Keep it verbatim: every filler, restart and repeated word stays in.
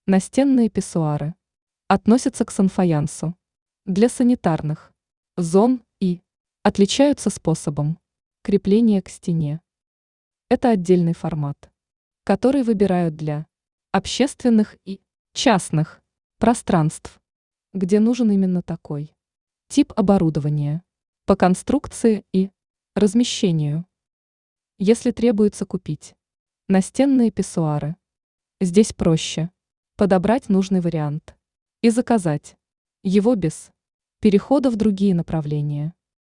Настенные писсуары относятся к санфаянсу для санитарных зон и отличаются способом крепления к стене. Это отдельный формат, который выбирают для общественных и частных пространств, где нужен именно такой тип оборудования по конструкции и размещению. Если требуется купить настенные писсуары, здесь проще подобрать нужный вариант и заказать его без перехода в другие направления.